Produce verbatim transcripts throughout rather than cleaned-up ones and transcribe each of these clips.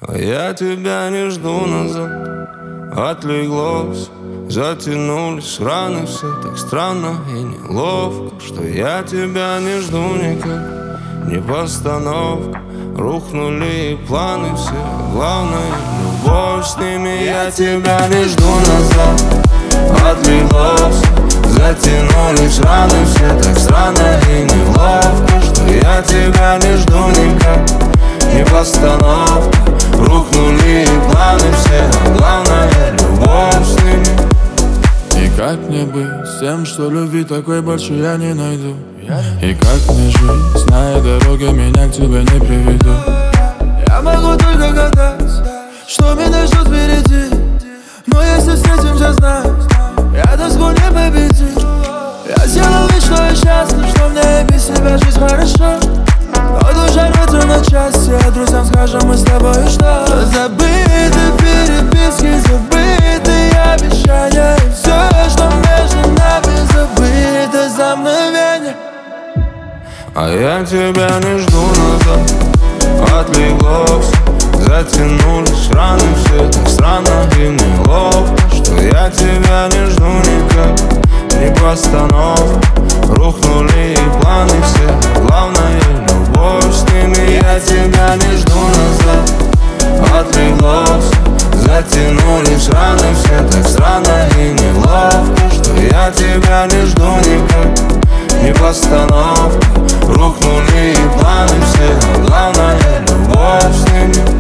А я тебя не жду назад. Отлеглось, затянулись раны все так странно и неловко, что я тебя не жду никак. Не постановка, рухнули и планы все, а главное любовь с ними. Я тебя не жду назад. Отлеглось, затянулись раны все так странно и неловко, что я тебя не жду никак. Не постановка, рухнули и планы все, а главное любовь с ними. И как мне быть с тем, что любви такой больше я не найду? И как мне жить, зная дороги, меня к тебе не приведу? Я могу только гадать, что меня ждет впереди. Но если встретимся, знай, я тоску не победить. Я сделал вид, что я счастлив, что мне без себя жизнь хорошо. Но душа рвется на части, а друзьям скажем мы с тобой что? Забыты переписки, забыты обещания. И все, что между нами, забыто за мгновение. А я тебя не жду назад. Отлеглось, затянулись раны все так странно и неловко, что я тебя не жду никак. Не постановка, рухнули и планы все, главное любовь с ними. Я тебя не жду назад. Отлеглось, затянулись раны все так странно и неловко, что я тебя не жду никак. Не постановка, рухнули и планы все, а главное любовь с ними.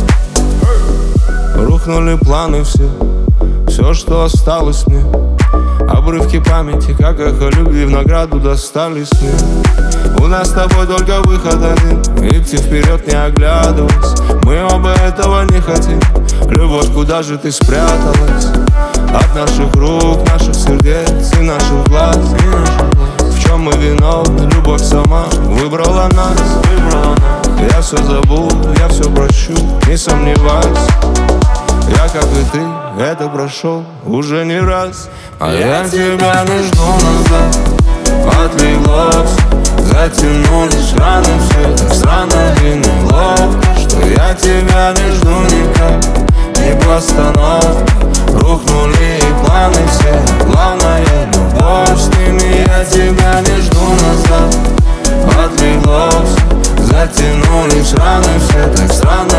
Рухнули планы все, все, что осталось мне. Обрывки памяти, как эхо любви, в награду достались мне. У нас с тобой только выход один, идти вперед не оглядываясь. Мы оба этого не хотим. Любовь, куда же ты спряталась? От наших рук, наших сердец и наших глаз, и наших глаз. В чем мы виновны? Любовь сама выбрала нас, выбрала нас. Я все забуду, я все прощу, не сомневайся. Я, как и ты, это прошел уже не раз. А я тебя не жду назад. Отлеглось, затянулись раны все так странно и неловко, что я тебя не жду никак. Не постановка, рухнули и планы все, главное любовь с ними. Я тебя не жду назад. Отлеглось, затянулись раны все так странно